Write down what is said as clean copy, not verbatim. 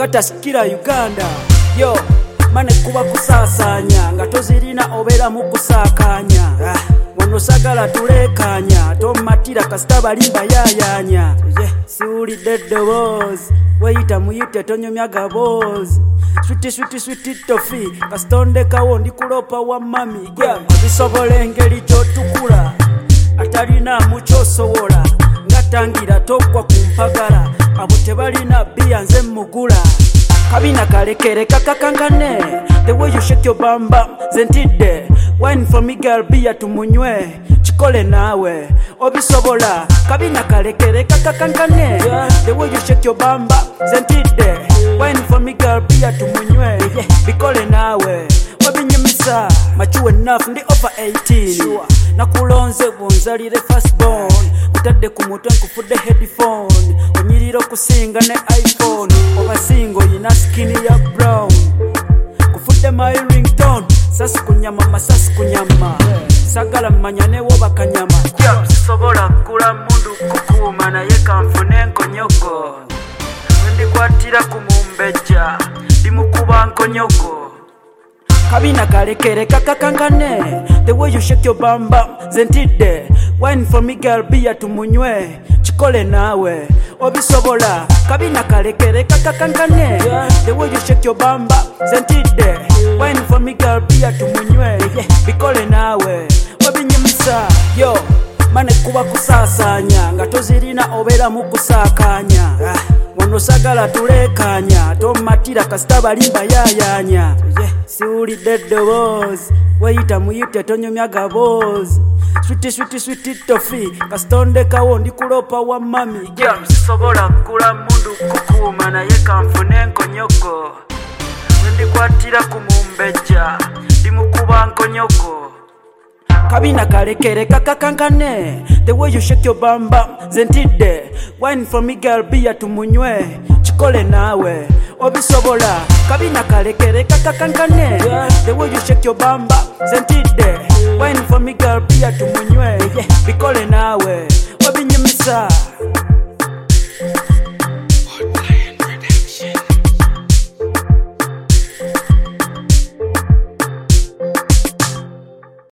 katasikira Uganda. Yo mane kuba kusasanya nga tozirina obera mu kusakanya. Wano sagala tulekanya tomatira kasita balimba yayanya. Siwulidde eddoboozi weyita muyite tonyomya gaboozi. Switi tofi kasitondekawo ndikulopa wa mami. Bisobola engeri gyotukula atalina mukyosowola ngatangira togwa ku mpagala abo tebalina bbiya nze mugula. Kabina kalekere kakakankane the way you shake your bam bam zentide wine for me girl bia tumunywe chikole nawe obisobola. Kabina kalekere kakakankane the way you shake your bam bam zentide wine for me girl bia tumunywe bikole nawe obinyumisa. Mature enough ndi over 18 nakulonze bunzalire first born utadde ku mutwe nkufudde headphone onyirira okusinga ne iPhone obasingo yina skin ya brown kufudde my ringtone sasi kunyama masasi kunyama sagala mmanyane wo bakanyama. Sisobola kula mundu kukuuma naye kanfune nkonyoko wendikwatira ku mumbeja ndimukuba nkonyoko. Kabina kalekere kakakankane the way you shake your bam bam zentide wine for me girl bia tumunywe chikole nawe obisobola. Kabina kalekere kakakankane the way you shake your bam bam zentide wine for me girl bia tumunywe bikole nawe obinyumisa. Yo mane kuba kusasanya nga tozirina obera mu kusakanya. Wano sagala tulekanya tomatira kasita balimba yayanya. Siwulidde eddoboozi weyita muyite tonyomya gaboozi. Switi tofi kasitondekawo ndikulopa wa mami. Sisobola kula mundu kukuuma naye kanfune nkonyoko wendikwatira ku mumbeja ndimukuba nkonyoko. Kabina kalekere kakakankane the way you shake your bam bam zentide wine for me girl bia tumunywe chikole nawe obisobola. Kabina kalekere kakakankane the way you shake your bam bam zentide wine for me girl bia tumunywe bikole nawe obinyumisa.